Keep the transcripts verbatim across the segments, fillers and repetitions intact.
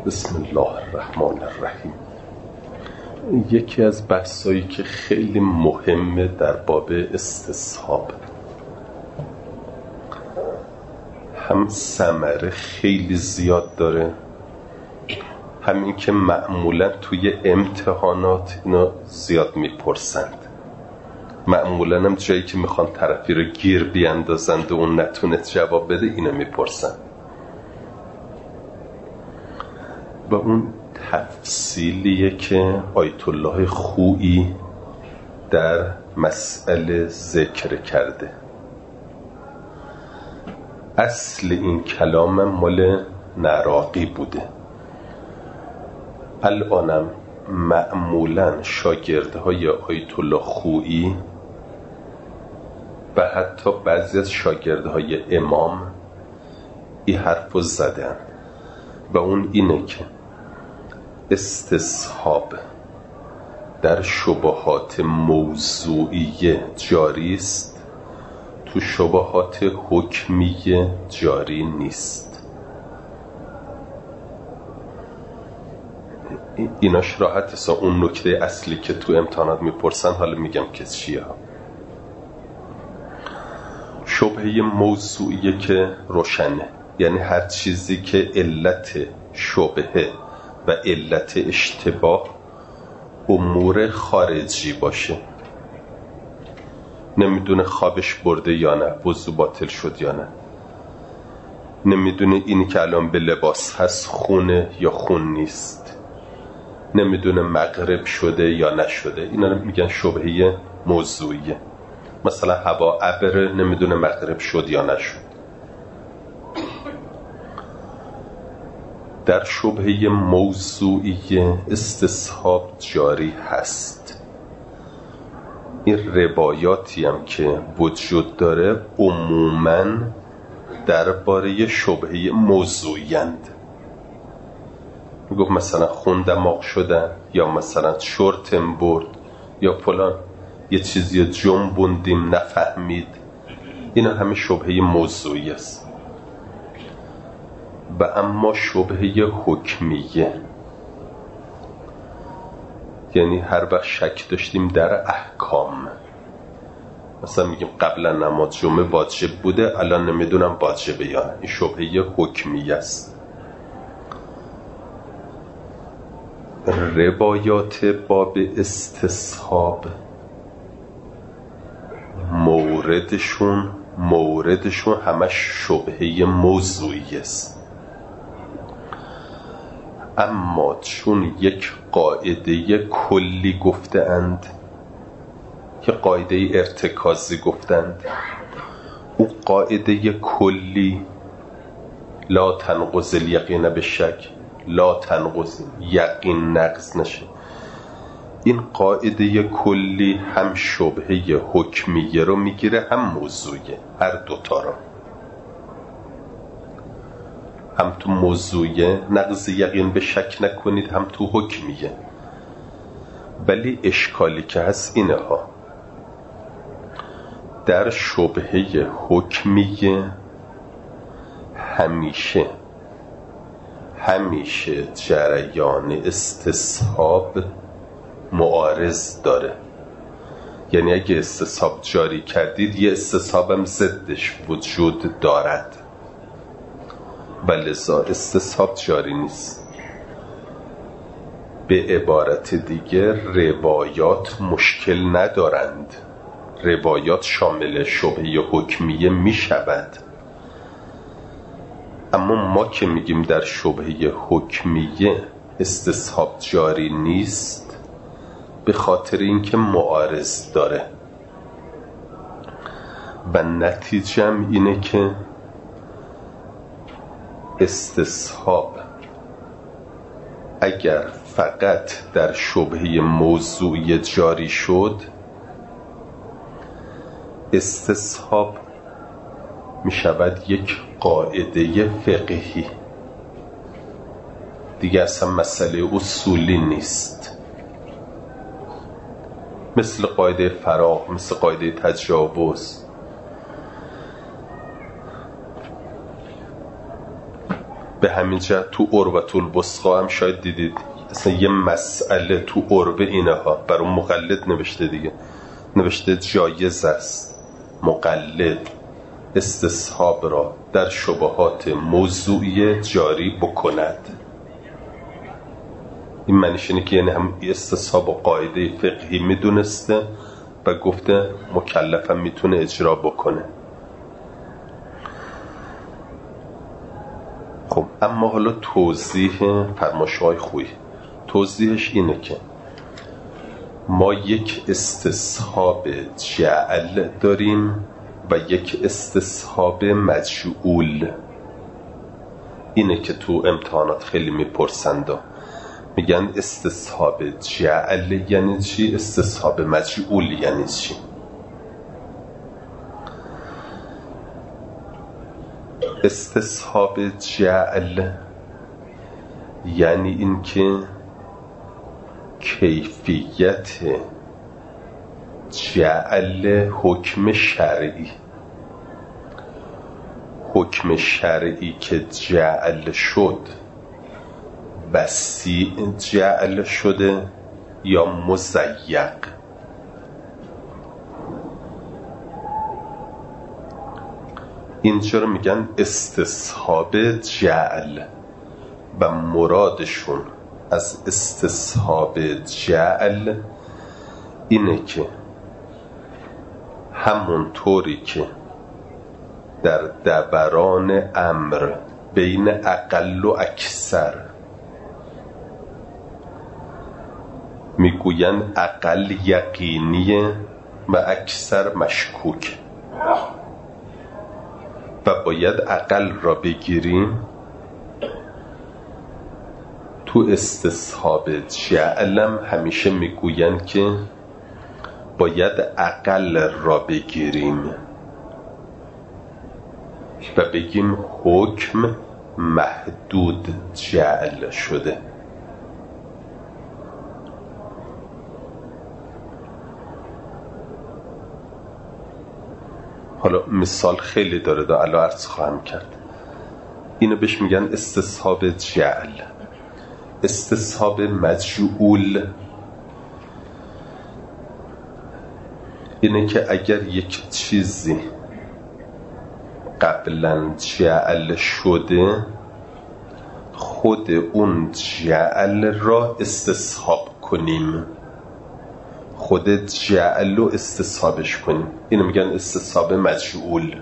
بسم الله الرحمن الرحیم. یکی از بحثایی که خیلی مهمه در باب استصحاب، هم ثمره خیلی زیاد داره، همین که معمولا توی امتحانات اینا زیاد میپرسند، معمولا هم جایی که میخوان طرفی رو گیر بیاندازند و اون نتونه جواب بده اینو میپرسند. و اون تفصیلیه که آیت الله خویی در مسئله ذکر کرده. اصل این کلام مال نراقی بوده، الانم معمولا شاگردهای آیت الله خویی و حتی بعضی از شاگردهای امام این حرف رو زدن و اون اینه که استصحاب در شبهات موضوعیه جاری است، تو شبهات حکمیه جاری نیست. ایناش راحت است. اون نکته اصلی که تو امتحانات میپرسن حالا میگم که چیه. شبهه موضوعیه که روشنه، یعنی هر چیزی که علت شبهه و علت اشتباه امور خارجی باشه، نمیدونه خوابش برده یا نه، وضو باطل شد یا نه، نمیدونه اینی که الان به لباس هست خونه یا خون نیست، نمیدونه مغرب شده یا نشده، اینا رو میگن شبهه موضوعیه. مثلا هوا ابره، نمیدونه مغرب شد یا نشد. در شبهه موضوعی استصحاب جاری هست. این روایاتی هم که وجود داره عموماً درباره شبهه موضوعی اند. میگفت مثلا خون دماغ شدن، یا مثلا شورتم برد، یا فلان یه چیزی جنبوندیم نفهمید. اینا همه شبهه موضوعی است. و اما شبهه حکمیه، یعنی هر وقت شک داشتیم در احکام، مثلا میگیم قبلا نماز جمعه واجب بوده، الان نمیدونم واجبه یا نه، این شبهه حکمیه است. روایات باب استصحاب موردشون موردشون همش شبهه موضوعی است. اما چون یک قاعده کلی گفتند، که قاعده ارتکازی گفتند، او قاعده کلی لا تنقض الیقین به شک، لا تنقض یقین نقض نشه، این قاعده کلی هم شبهه حکمیه رو میگیره هم موضوعیه، هر دوتا رو. هم تو موضوعیه نقض یقین به شک نکنید، هم تو حکمیه. ولی اشکالی که هست اینه ها، در شبهه حکمیه همیشه همیشه جریان استصحاب معارض داره. یعنی اگه استصحاب جاری کردید یه استصحاب هم ضدش وجود دارد، ولذا استصحاب جاری نیست. به عبارت دیگر روایات مشکل ندارند، روایات شامل شبهه حکمیه می شود. اما ما که میگیم در شبهه حکمیه استصحاب جاری نیست، به خاطر اینکه معارض داره. و نتیجم اینه که استصحاب اگر فقط در شبهه موضوعی جاری شد، استصحاب می شود یک قاعده فقهی دیگه، اصلا مسئله اصولی نیست، مثل قاعده فراغ، مثل قاعده تجاوز. به همین جهت تو عروة الوثقی هم شاید دیدید اصلا یه مسئله تو عروه اینه ها برای مقلد نوشته دیگه، نوشته جایز است مقلد استصحاب را در شبهات موضوعی جاری بکند. این معنیش اینه که یعنی هم استصحاب و قاعده فقهی میدونسته و گفته مکلفم میتونه اجرا بکنه. خب اما حالا توضیح فرمایش‌های خویی، توضیحش اینه که ما یک استصحاب جعل داریم و یک استصحاب مجعول. اینه که تو امتحانات خیلی میپرسند، میگن استصحاب جعل یعنی چی، استصحاب مجعول یعنی چی. استصحاب جعل یعنی این که کیفیت جعل حکم شرعی، حکم شرعی که جعل شد وسیع جعل شده یا مضیق. اینجا رو میگن استصحاب جعل و مرادشون از استصحاب جعل اینه که همون طوری که در دوران امر بین اقل و اکثر میگوین اقل یقینیه و اکثر مشکوک و باید اقل را بگیریم، تو استصحاب جعلم همیشه میگوین که باید اقل را بگیریم و بگیم حکم محدود جعل شده. حالا مثال خیلی داره دا الان عرض خواهم کرد. اینو بهش میگن استصحاب جعل. استصحاب مجعول اینه که اگر یک چیزی قبلا جعل شده خود اون جعل را استصحاب کنیم، خود جعل رو استصحابش کنیم، اینو میگن استصحاب مجعول.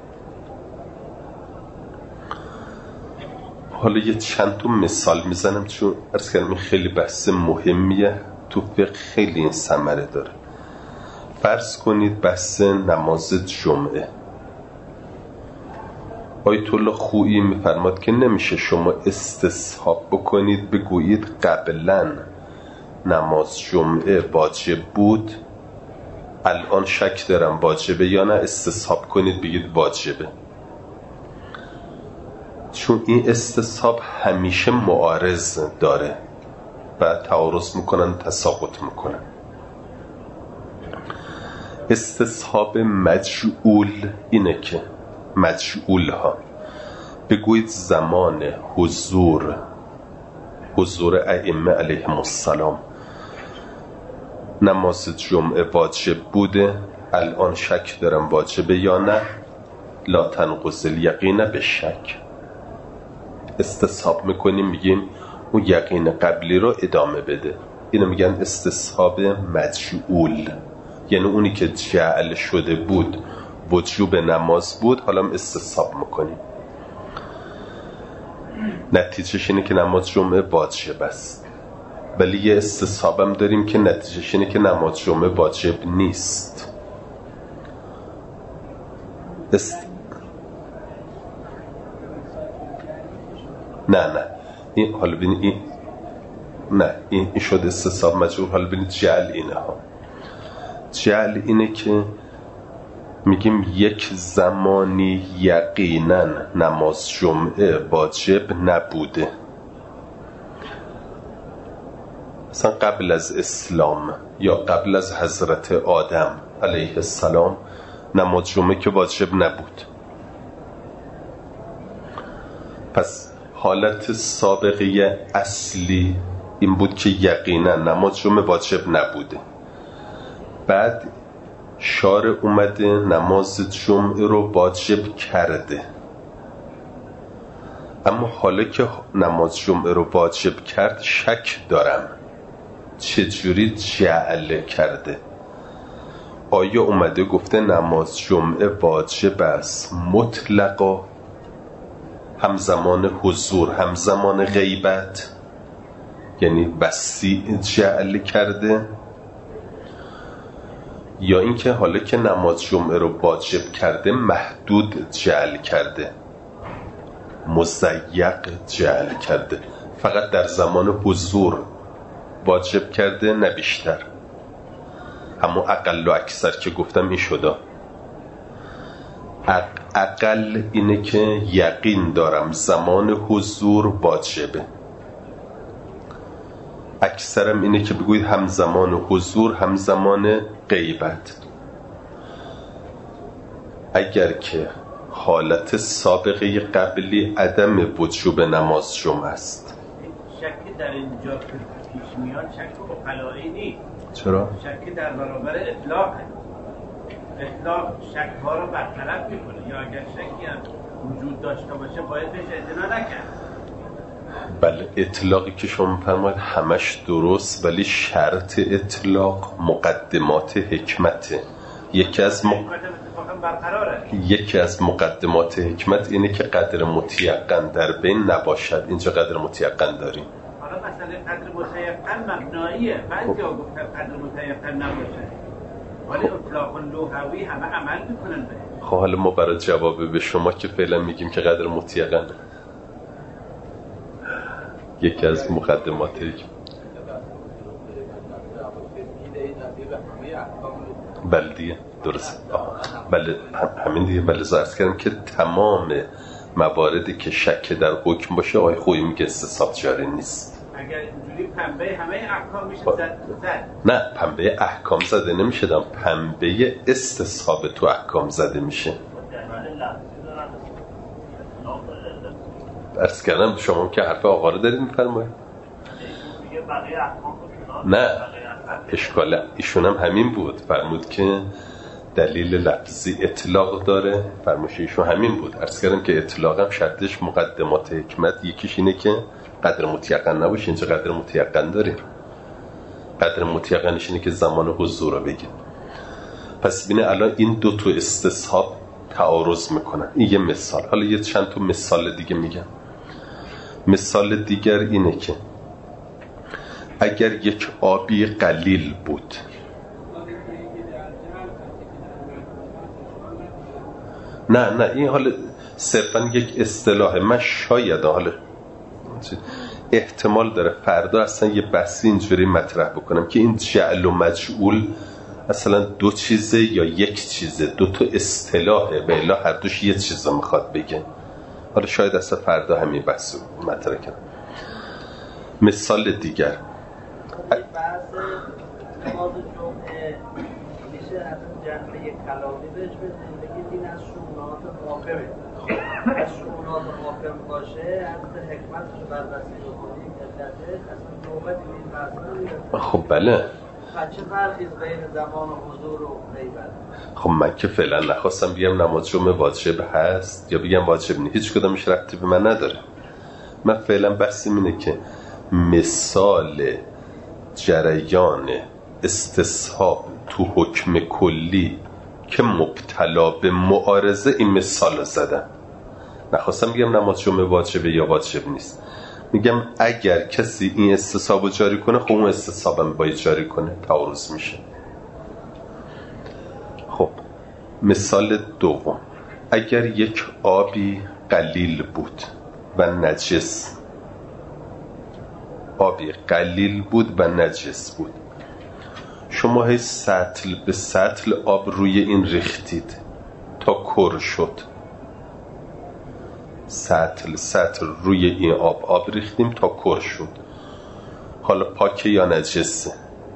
حالا یه چند تا مثال میزنم چون عرض کردم خیلی بحث مهمیه تو فقه، خیلی این ثمره داره. فرض کنید بحث نماز جمعه، آیت الله خویی میفرماد که نمیشه شما استصحاب بکنید بگویید قبلا نماز جمعه واجب بود الان شک دارم واجبه یا نه، استصحاب کنید بگید واجبه، چون این استصحاب همیشه معارض داره و تعارض میکنن، تساقط میکنن. استصحاب مجعول اینه که مجعول ها بگویید زمان حضور حضور ائمه علیهم السلام نماز جمعه واجب بوده الان شک دارم واجبه یا نه، لا تنقض الیقین به شک. استصحاب میکنیم میگیم اون یقین قبلی رو ادامه بده، اینو میگن استصحاب مجعول، یعنی اونی که جعل شده بود وجوب نماز بود حالا هم استصحاب میکنیم، نتیجهش اینه که نماز جمعه واجب است. ولی یه استصحاب هم داریم که نتیجهش اینه که نماز جمعه واجب نیست. است... نه نه این حالا ببینید این نه این, این شد استصحاب مجعول. حالا ببینید جعل اینه ها، جعل اینه که میگیم یک زمانی یقینا نماز جمعه واجب نبوده، مثلا قبل از اسلام یا قبل از حضرت آدم علیه السلام نماز جمعه که واجب نبود. پس حالت سابقه اصلی این بود که یقینا نماز جمعه واجب نبوده. بعد شارع اومده نماز جمعه رو واجب کرده، اما حالا که نماز جمعه رو واجب کرد شک دارم چجوری جعل کرده. آیا اومده گفته نماز جمعه واجب است مطلقا، همزمان حضور همزمان غیبت، یعنی وسیع جعل کرده، یا اینکه حالا که نماز جمعه رو واجب کرده محدود جعل کرده، مضیق جعل کرده، فقط در زمان حضور واجب کرده نه بیشتر. اما اقل و اکثر که گفتم این شده. اقل اینه که یقین دارم زمان حضور واجبه، اکثرم اینه که بگوید هم زمان حضور هم زمان غیبت. اگر که حالت سابقه قبلی عدم وجوب نماز جمعه است، شک در اینجا که پیش میاد شک اقلایی نیست. چرا؟ شک در برابر اطلاق، اطلاق شک ها رو برطرف میکنه، یا اگر شکی هم وجود داشته باشه باید بهش اعتنا نکرد. بله، اطلاقی که شما فرمایید همش درست، ولی شرط اطلاق مقدمات حکمته. یکی از م... یکی از مقدمات حکمت اینه که قدر متیقن در بین نباشد. اینجا قدر متیقن داریم. حالا مثلا قدر متیقن مبناییه، بعضی ها گفتن قدر متیقن نباشه، ولی اطلاق لغوی همه عمل میکنن به. خب حالا ما برای جواب به شما که فعلا میگیم که قدر متیقن یکی از مقدمات حکمت. بله دیگه درست. بله همین دیگه. بله زارت کردم که تمام مواردی که شک در حکم باشه آقای خویی میگه استصحاب جاری نیست. اگر اینجوری پنبه همه احکام میشه زد زد نه، پنبه احکام زده نمیشه، دم پنبه استصحاب تو احکام زده میشه. عرض کردم شما که حرف آقا رو دارید میفرمایید. نه، اشکال ایشون هم همین بود، فرمود که دلیل لفظی اطلاق داره، فرموش ایشون همین بود. عرض کردم که اطلاق هم شرطش مقدمات حکمت، یکیش اینه که قدر متیقن نباشه. اینجا قدر متیقن داریم. قدر متیقنش اینه که زمان حضور رو بگیم. پس بینه الان این دو تا استصحاب تعارض میکنن. این یه مثال. حالا یه چند تا مثال دیگه میگم. مثال دیگر اینه که اگر یک آبی قلیل بود، نه نه این حالا صرفا یک اصطلاحه، من شاید حالا احتمال داره فردا اصلا یه بحثی اینجوری مطرح بکنم که این جعل و مجعول اصلا دو چیزه یا یک چیزه، دو تا اصطلاحه و الا هر دوش یه چیزا میخواد بگه. حالا شاید اصلا فردا همین بحث رو مطرح کنم. مثال دیگر بحث نماز جمعه میشه از جنبه کلامی بهش بدیم، بگید این از شؤونات ماقمه. از شؤونات ماقم باشه از حکمتش بر وسیله کنیم علته اصلا نوبت این بحث. خب بله، چه فرقی بین زمان حضور و غیبت؟ خب من که فعلا نخواستم بگم نماز جمعه واجب هست یا بگم واجب نیست، هیچ کدومش ربطی به من نداره. من فعلا بحثم اینه که مثال جریان استصحاب تو حکم کلی که مبتلا به معارضه، این مثال رو زدم. نخواستم بگم نماز جمعه واجبه یا واجب نیست. میگم اگر کسی این استصحاب رو جاری کنه، خب اون استصحاب هم باید جاری کنه، تعارض میشه. خب مثال دوم، اگر یک آبی قلیل بود و نجس، آبی قلیل بود و نجس بود، شما هی سطل به سطل آب روی این ریختید تا کر شد. سطل سطل روی این آب آب ریختیم تا کر شد. حالا پاکه یا نجسه؟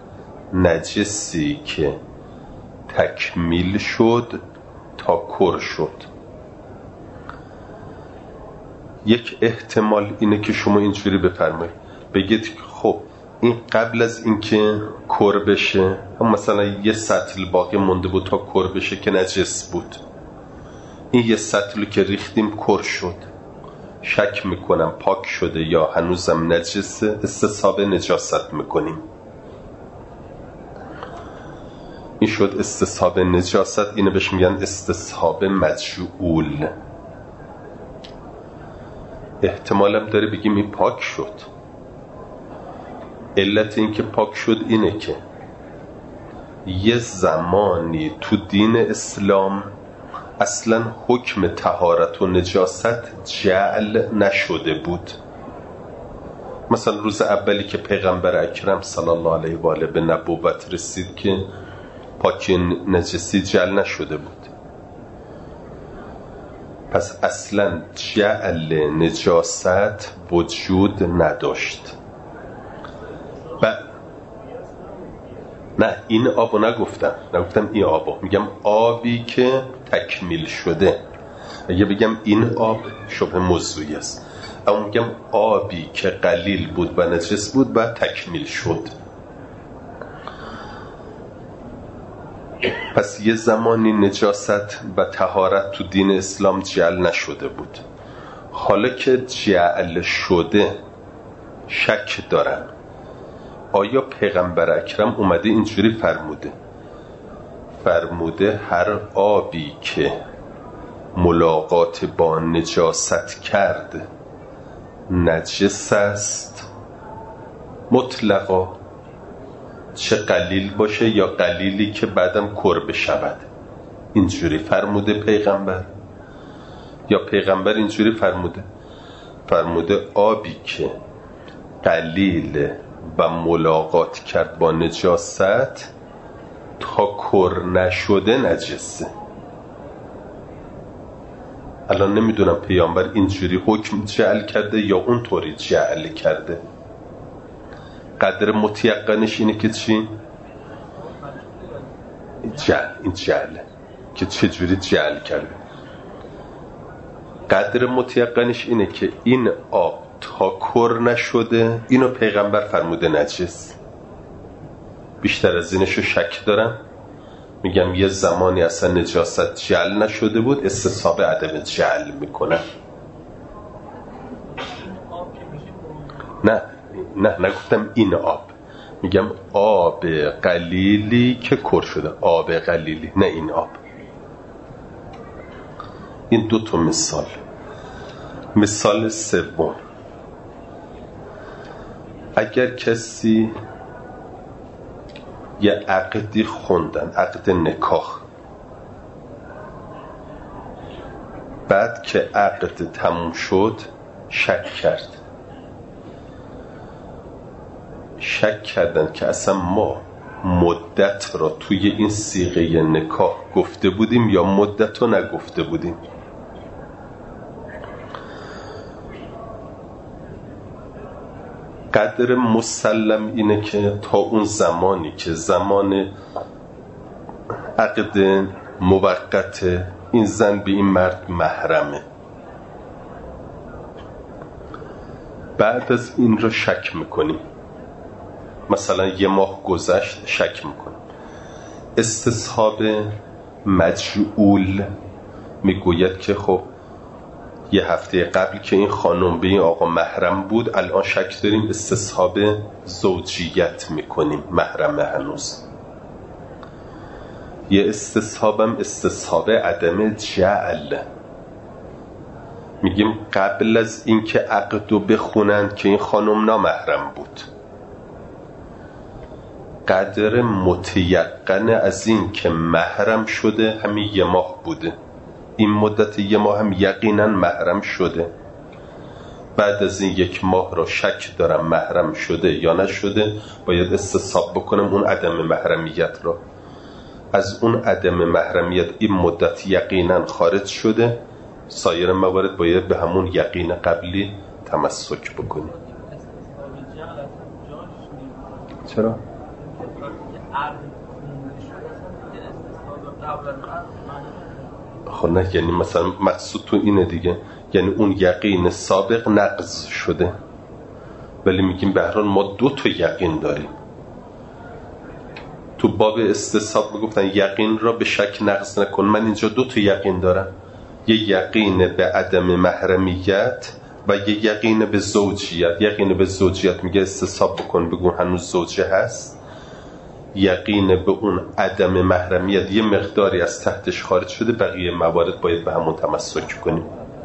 نجسی که تکمیل شد تا کر شد، یک احتمال اینه که شما اینجوری بفرمایید بگید خب این قبل از اینکه کر بشه، هم مثلا یه سطل باقی مونده بود تا کر بشه که نجس بود، این یه سطلی که ریختیم کر شد، شک میکنم پاک شده یا هنوزم نجسه، استصحاب نجاست میکنیم. این شد استصحاب نجاست. اینو بهش میگن استصحاب مجعول. احتمالم داره بگیم این پاک شد. علت این که پاک شد اینه که یه زمانی تو دین اسلام اصلا حکم طهارت و نجاست جعل نشده بود. مثلا روز اولی که پیغمبر اکرم صلی الله علیه و آله به نبوت رسید که پاکی نجسی جعل نشده بود. پس اصلا جعل نجاست وجود نداشت. ب... نه این آبو نگفتم نگفتم این آبو، میگم آبی که تکمیل شده. اگه بگم این آب شبه موضوعی است، اما میگم آبی که قلیل بود و نجس بود و تکمیل شد. پس یه زمانی نجاست و طهارت تو دین اسلام جعل نشده بود. حالا که جعل شده شک دارم آیا پیغمبر اکرم اومده اینجوری فرموده فرموده هر آبی که ملاقات با نجاست کرد نجس است مطلقا، چه قلیل باشه یا قلیلی که بعدم کر بشود؟ اینجوری فرموده پیغمبر یا پیغمبر اینجوری فرموده؟ فرموده آبی که قلیل و ملاقات کرد با نجاست تا کر نشده نجسه. الان نمیدونم پیامبر اینجوری حکم جعل کرده یا اونطوری جعل کرده. قدر متیقنش اینه که چی؟ جعل، این جعله که چجوری جعل کرده. قدر متیقنش اینه که این آب تا کر نشده اینو پیغمبر فرموده نجس. بیشتر از اینشو شک دارم. میگم یه زمانی اصلا نجاست جعل نشده بود، استصحاب عدم جعل میکنم. نه نه نگفتم این آب، میگم آب قلیلی که کر شده، آب قلیلی، نه این آب. این دو تا مثال. مثال سوم، اگر کسی یه عقدی خوندن، عقد نکاح، بعد که عقد تموم شد شک کرد شک کردن که اصلا ما مدت را توی این صیغه نکاح گفته بودیم یا مدت رو نگفته بودیم. قدر مسلم اینه که تا اون زمانی که زمان عقد موقت این زن به این مرد محرمه، بعد از این رو شک میکنیم، مثلا یه ماه گذشت شک میکنیم. استصحاب مجعول میگوید که خب یه هفته قبل که این خانم به این آقا محرم بود، الان شک داریم، استصحاب زوجیت میکنیم، محرم هنوز. یه استصحابم استصحاب عدم جعل، میگیم قبل از این که عقدو بخونن که این خانم نامحرم بود، قدر متیقن از این که محرم شده همین یه ماه بوده، این مدت یه ماه هم یقینا محرم شده. بعد از این یک ماه را شک دارم محرم شده یا نشده، باید استصحاب بکنم اون عدم محرمیت را. از اون عدم محرمیت این مدت یقینا خارج شده، سایر موارد باید به همون یقین قبلی تمسک بکنیم. چرا؟ خب نه، یعنی مثلا مقصود تو اینه دیگه یعنی اون یقین سابق نقض شده، ولی میگیم به هر حال ما دو تا یقین داریم. تو باب استصحاب میگفتن یقین را به شک نقض نکن. من اینجا دو تا یقین دارم، یه یقین به عدم محرمیت و یه یقین به زوجیت. یقین به زوجیت میگه استصحاب بکن، بگو هنوز زوجه هست. یقین به اون عدم محرمیت یه مقداری از تحتش خارج شده، بقیه موارد باید به همون تمسک کنیم.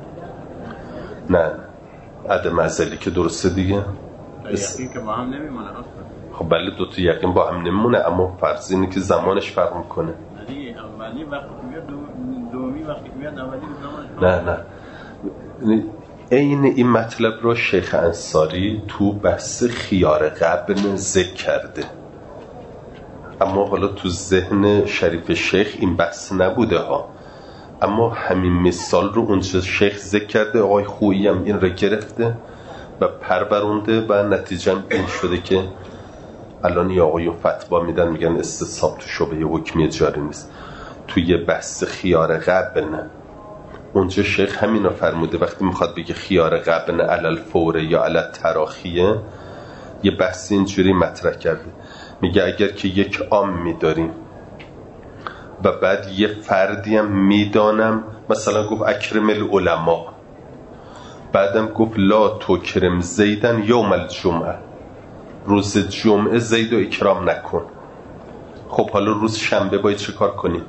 نه عدم ازلی که درسته دیگه، یقین که با هم نمیمونه. خب بله دو تا یقین با هم نمیمونه، اما فرض اینه که زمانش فرق میکنه. ولی اولی وقتی میاد دومی وقتی میاد اولی زمانش نه نه این این مطلب رو شیخ انصاری تو بحث خیار قبن ذکر کرده، اما حالا تو ذهن شریف شیخ این بحث نبوده ها. اما همین مثال رو اونجا شیخ ذکر کرده، آقای خویی هم این رو گرفته و پرورونده و نتیجه این شده که الان یه آقایون فتوا میدن میگن استصحاب تو شبهه حکمی جاری نیست. توی بحث خیار قبن اونجا شیخ همین رو فرموده، وقتی میخواد بگه خیار قبن علل فوره یا علل تراخیه، یه بحث اینجوری مطرح کرده. میگه اگر که یک عام میداریم و بعد یه فردی هم میدانم، مثلا گفت اکرم العلماء، بعدم گفت لا تکرم زیدن یوم الجمعه، روز جمعه زید و اکرام نکن. خب حالا روز شنبه باید چه کار کنیم؟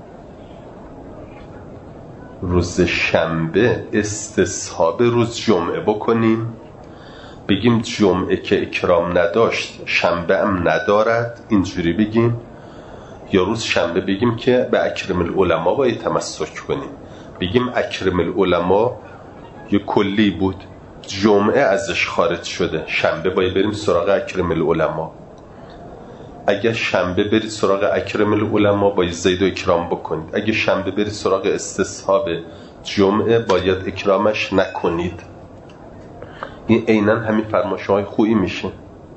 روز شنبه استصحاب روز جمعه بکنیم، بگیم جمعه که اکرام نداشت شنبه هم ندارد، اینجوری بگیم، یا روز شنبه بگیم که به اکرم العلماء باید تمسک کنیم، بگیم اکرم العلماء یه کلی بود، جمعه ازش خارج شده، شنبه باید بریم سراغ اکرم العلماء. اگه شنبه برید سراغ اکرم العلماء باید زید و اکرام بکنید، اگه شنبه برید سراغ استصحاب جمعه باید اکرامش نکنید. این عیناً همین فرمایش‌های خویی میشه.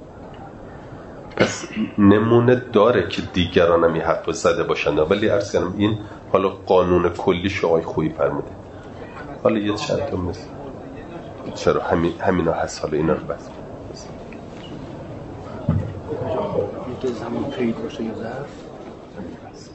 پس نمونه داره که دیگران هم این حرف زده باشند، ولی عرض کنم این حالا قانون کلیش آقای خویی فرموده. حالا یه چند تا مثل چرا همین همینا هست، حالا اینا رو بس که زمان قید باشه یا ظرف